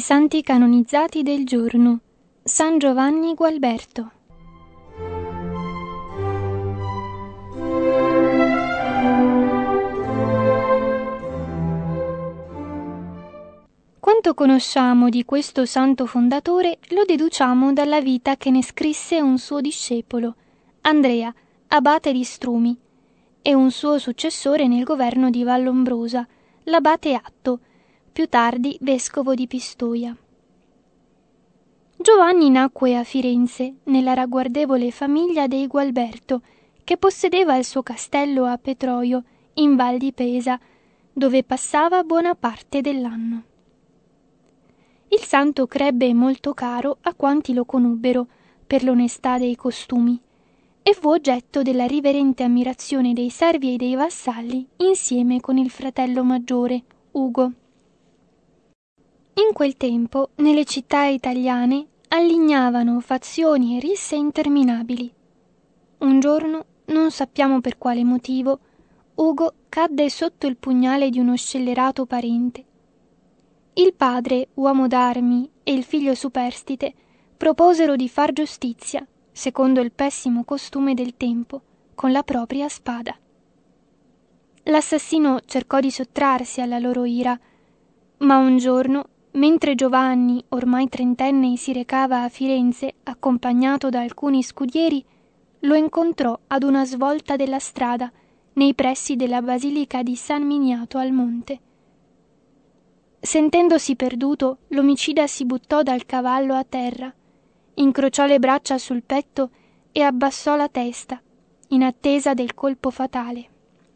santi canonizzati del giorno. San Giovanni Gualberto. Quanto conosciamo di questo santo fondatore lo deduciamo dalla vita che ne scrisse un suo discepolo, Andrea, abate di Strumi, e un suo successore nel governo di Vallombrosa, l'abate Atto, più tardi vescovo di Pistoia. Giovanni nacque a Firenze, nella ragguardevole famiglia dei Gualberto, che possedeva il suo castello a Petroio, in Val di Pesa, dove passava buona parte dell'anno. Il santo crebbe molto caro a quanti lo conobbero per l'onestà dei costumi e fu oggetto della riverente ammirazione dei servi e dei vassalli insieme con il fratello maggiore, Ugo. In quel tempo, nelle città italiane, allignavano fazioni e risse interminabili. Un giorno, non sappiamo per quale motivo, Ugo cadde sotto il pugnale di uno scellerato parente. Il padre, uomo d'armi, e il figlio superstite proposero di far giustizia, secondo il pessimo costume del tempo, con la propria spada. L'assassino cercò di sottrarsi alla loro ira, ma un giorno, mentre Giovanni, ormai trentenne, si recava a Firenze accompagnato da alcuni scudieri, lo incontrò ad una svolta della strada, nei pressi della basilica di San Miniato al Monte. Sentendosi perduto, l'omicida si buttò dal cavallo a terra, incrociò le braccia sul petto e abbassò la testa, in attesa del colpo fatale.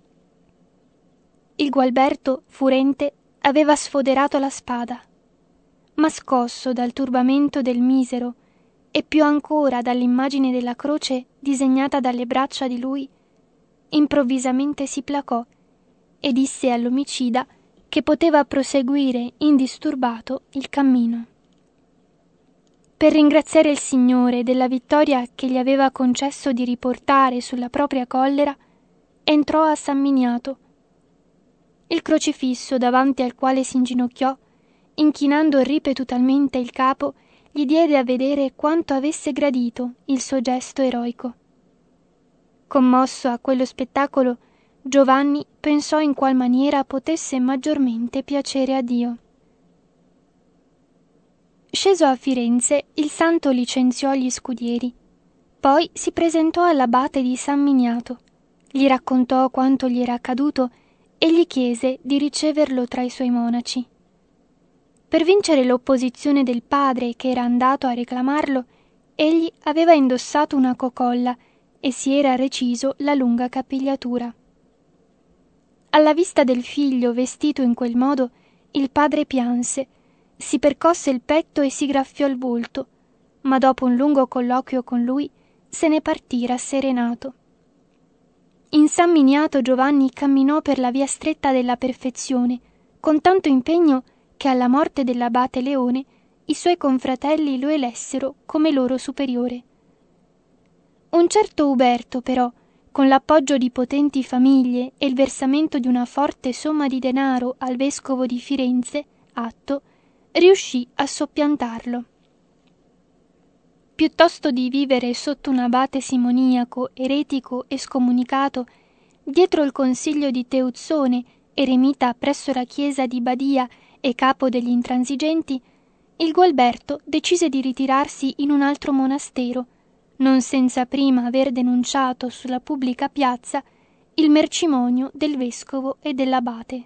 Il Gualberto, furente, aveva sfoderato la spada, ma scosso dal turbamento del misero e più ancora dall'immagine della croce disegnata dalle braccia di lui, improvvisamente si placò e disse all'omicida che poteva proseguire indisturbato il cammino. Per ringraziare il Signore della vittoria che gli aveva concesso di riportare sulla propria collera, entrò a San Miniato. Il crocifisso davanti al quale si inginocchiò, inchinando ripetutamente il capo, gli diede a vedere quanto avesse gradito il suo gesto eroico. Commosso a quello spettacolo, Giovanni pensò in qual maniera potesse maggiormente piacere a Dio. Sceso a Firenze, il santo licenziò gli scudieri. Poi si presentò all'abate di San Miniato, gli raccontò quanto gli era accaduto e gli chiese di riceverlo tra i suoi monaci. Per vincere l'opposizione del padre che era andato a reclamarlo, egli aveva indossato una cocolla e si era reciso la lunga capigliatura. Alla vista del figlio vestito in quel modo, il padre pianse, si percosse il petto e si graffiò il volto, ma dopo un lungo colloquio con lui se ne partì rasserenato. In San Miniato Giovanni camminò per la via stretta della perfezione, con tanto impegno che alla morte dell'abate Leone i suoi confratelli lo elessero come loro superiore. Un certo Uberto, però, con l'appoggio di potenti famiglie e il versamento di una forte somma di denaro al vescovo di Firenze, Atto, riuscì a soppiantarlo. Piuttosto di vivere sotto un abate simoniaco, eretico e scomunicato, dietro il consiglio di Teuzzone, eremita presso la chiesa di Badia e capo degli intransigenti, il Gualberto decise di ritirarsi in un altro monastero, non senza prima aver denunciato sulla pubblica piazza il mercimonio del vescovo e dell'abate.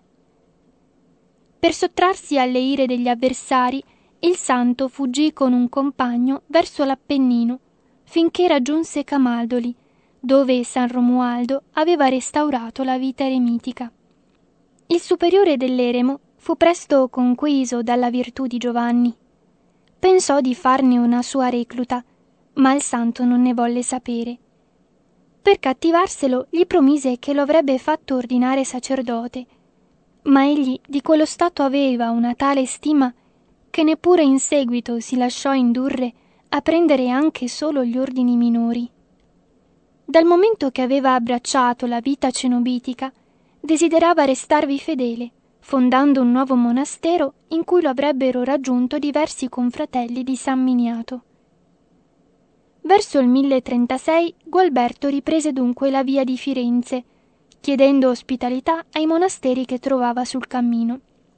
Per sottrarsi alle ire degli avversari, il santo fuggì con un compagno verso l'Appennino, finché raggiunse Camaldoli, dove San Romualdo aveva restaurato la vita eremitica. Il superiore dell'eremo fu presto conquiso dalla virtù di Giovanni. Pensò di farne una sua recluta, ma il santo non ne volle sapere. Per cattivarselo gli promise che lo avrebbe fatto ordinare sacerdote, ma egli di quello stato aveva una tale stima che neppure in seguito si lasciò indurre a prendere anche solo gli ordini minori. Dal momento che aveva abbracciato la vita cenobitica, desiderava restarvi fedele, fondando un nuovo monastero in cui lo avrebbero raggiunto diversi confratelli di San Miniato. Verso il 1036 Gualberto riprese dunque la via di Firenze, chiedendo ospitalità ai monasteri che trovava sul cammino.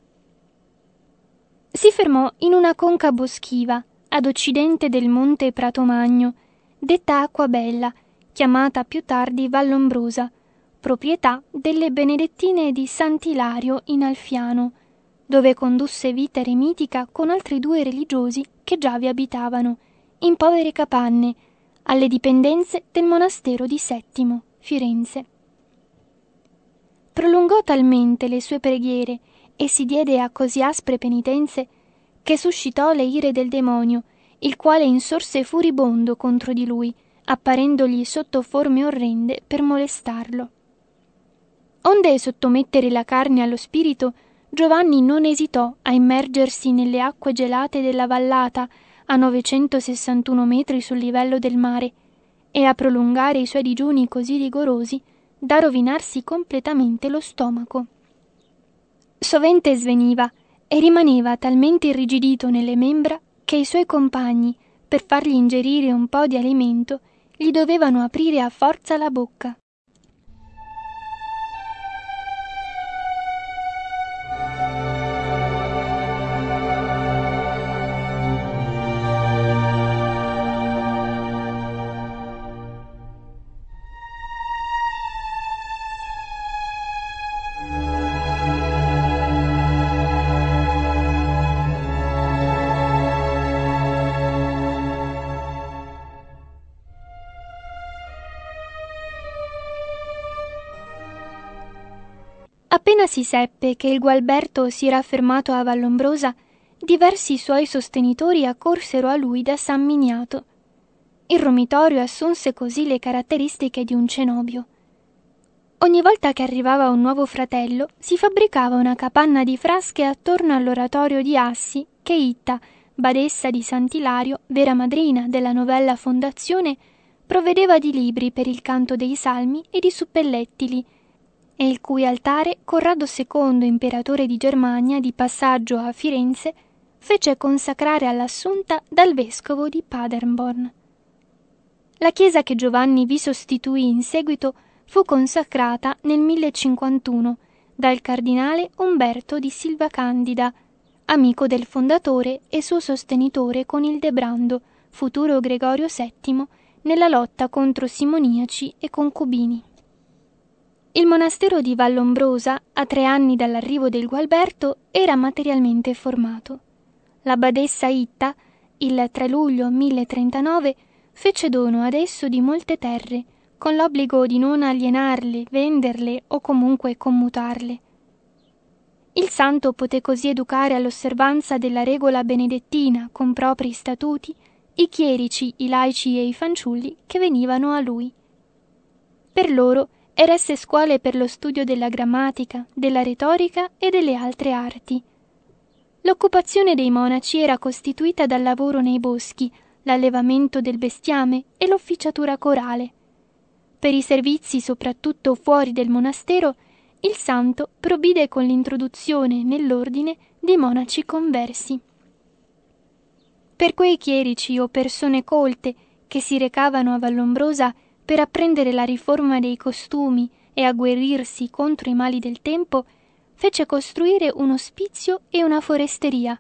Si fermò in una conca boschiva, ad occidente del monte Pratomagno, detta Acquabella, chiamata più tardi Vallombrosa, proprietà delle benedettine di Sant'Ilario in Alfiano, dove condusse vita eremitica con altri 2 religiosi che già vi abitavano, in povere capanne, alle dipendenze del monastero di Settimo, Firenze. Prolungò talmente le sue preghiere e si diede a così aspre penitenze che suscitò le ire del demonio, il quale insorse furibondo contro di lui, apparendogli sotto forme orrende per molestarlo. Onde sottomettere la carne allo spirito, Giovanni non esitò a immergersi nelle acque gelate della vallata a 961 metri sul livello del mare e a prolungare i suoi digiuni così rigorosi da rovinarsi completamente lo stomaco. Sovente sveniva e rimaneva talmente irrigidito nelle membra che i suoi compagni, per fargli ingerire un po' di alimento, gli dovevano aprire a forza la bocca. Appena si seppe che il Gualberto si era fermato a Vallombrosa, diversi suoi sostenitori accorsero a lui da San Miniato. Il romitorio assunse così le caratteristiche di un cenobio. Ogni volta che arrivava un nuovo fratello, si fabbricava una capanna di frasche attorno all'oratorio di Assi che Itta, badessa di Sant'Ilario, vera madrina della novella fondazione, provvedeva di libri per il canto dei salmi e di suppellettili, e il cui altare Corrado II, imperatore di Germania di passaggio a Firenze, fece consacrare all'Assunta dal vescovo di Paderborn. La chiesa che Giovanni vi sostituì in seguito fu consacrata nel 1051 dal cardinale Umberto di Silva Candida, amico del fondatore e suo sostenitore con Ildebrando, futuro Gregorio VII, nella lotta contro simoniaci e concubini. Il monastero di Vallombrosa, a 3 anni dall'arrivo del Gualberto, era materialmente formato. La badessa Itta, il 3 luglio 1039, fece dono ad esso di molte terre, con l'obbligo di non alienarle, venderle o comunque commutarle. Il santo poté così educare all'osservanza della regola benedettina con propri statuti i chierici, i laici e i fanciulli che venivano a lui. Per loro eresse scuole per lo studio della grammatica, della retorica e delle altre arti. L'occupazione dei monaci era costituita dal lavoro nei boschi, l'allevamento del bestiame e l'officiatura corale. Per i servizi soprattutto fuori del monastero, il santo provvide con l'introduzione nell'ordine dei monaci conversi. Per quei chierici o persone colte che si recavano a Vallombrosa per apprendere la riforma dei costumi e agguerrirsi contro i mali del tempo, fece costruire un ospizio e una foresteria.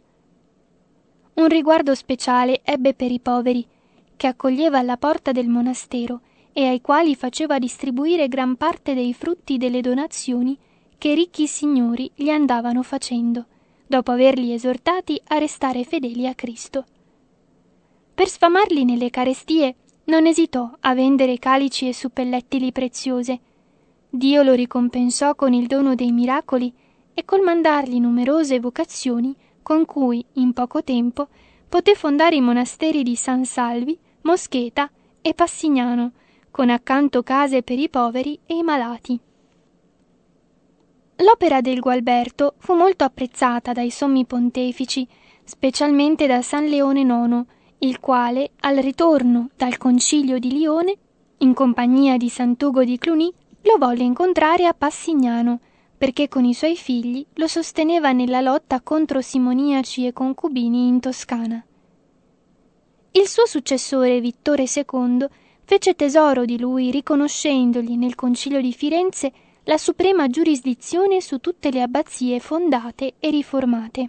Un riguardo speciale ebbe per i poveri, che accoglieva alla porta del monastero e ai quali faceva distribuire gran parte dei frutti delle donazioni che i ricchi signori gli andavano facendo, dopo averli esortati a restare fedeli a Cristo. Per sfamarli nelle carestie, non esitò a vendere calici e suppellettili preziose. Dio lo ricompensò con il dono dei miracoli e col mandargli numerose vocazioni con cui, in poco tempo, poté fondare i monasteri di San Salvi, Moscheta e Passignano, con accanto case per i poveri e i malati. L'opera del Gualberto fu molto apprezzata dai sommi pontefici, specialmente da San Leone IX, il quale, al ritorno dal concilio di Lione, in compagnia di Sant'Ugo di Cluny, lo volle incontrare a Passignano, perché con i suoi figli lo sosteneva nella lotta contro simoniaci e concubini in Toscana. Il suo successore Vittore II fece tesoro di lui, riconoscendogli nel Concilio di Firenze la suprema giurisdizione su tutte le abbazie fondate e riformate.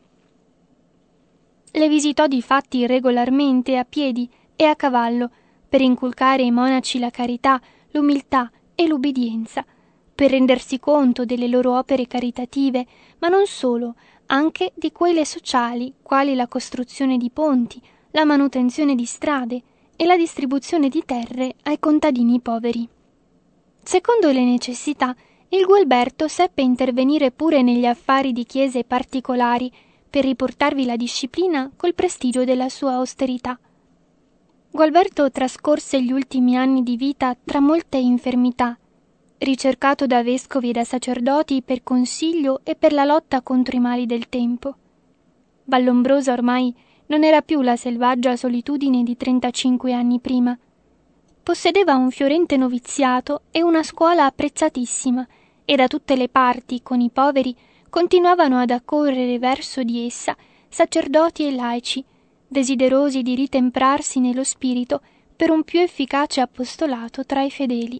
Le visitò difatti regolarmente a piedi e a cavallo per inculcare ai monaci la carità, l'umiltà e l'ubbidienza, per rendersi conto delle loro opere caritative, ma non solo, anche di quelle sociali, quali la costruzione di ponti, la manutenzione di strade e la distribuzione di terre ai contadini poveri. Secondo le necessità, il Gualberto seppe intervenire pure negli affari di chiese particolari per riportarvi la disciplina col prestigio della sua austerità. Gualberto trascorse gli ultimi anni di vita tra molte infermità, ricercato da vescovi e da sacerdoti per consiglio e per la lotta contro i mali del tempo. Vallombrosa ormai non era più la selvaggia solitudine di 35 anni prima. Possedeva un fiorente noviziato e una scuola apprezzatissima, e da tutte le parti, con i poveri, continuavano ad accorrere verso di essa sacerdoti e laici, desiderosi di ritemprarsi nello spirito per un più efficace apostolato tra i fedeli.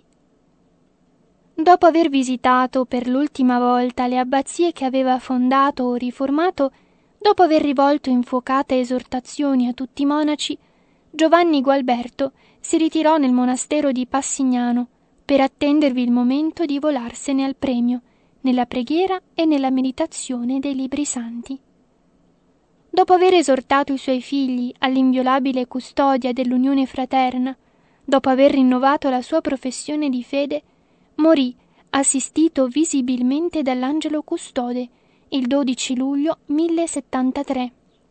Dopo aver visitato per l'ultima volta le abbazie che aveva fondato o riformato, dopo aver rivolto infuocate esortazioni a tutti i monaci, Giovanni Gualberto si ritirò nel monastero di Passignano per attendervi il momento di volarsene al premio, nella preghiera e nella meditazione dei libri santi. Dopo aver esortato i suoi figli all'inviolabile custodia dell'unione fraterna, dopo aver rinnovato la sua professione di fede, morì assistito visibilmente dall'angelo custode il 12 luglio 1073.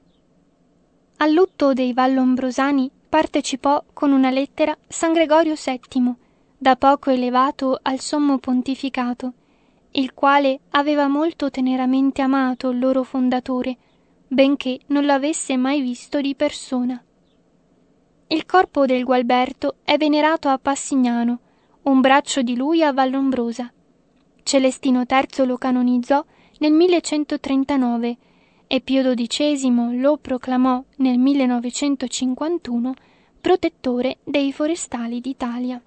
Al lutto dei Vallombrosani partecipò con una lettera San Gregorio VII, da poco elevato al sommo pontificato, il quale aveva molto teneramente amato il loro fondatore, benché non l'avesse mai visto di persona. Il corpo del Gualberto è venerato a Passignano, un braccio di lui a Vallombrosa. Celestino III lo canonizzò nel 1139 e Pio XII lo proclamò nel 1951 protettore dei forestali d'Italia.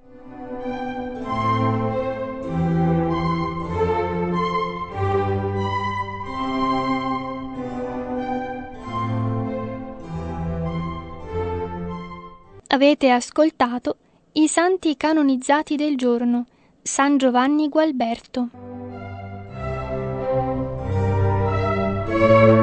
Avete ascoltato I santi canonizzati del giorno, San Giovanni Gualberto.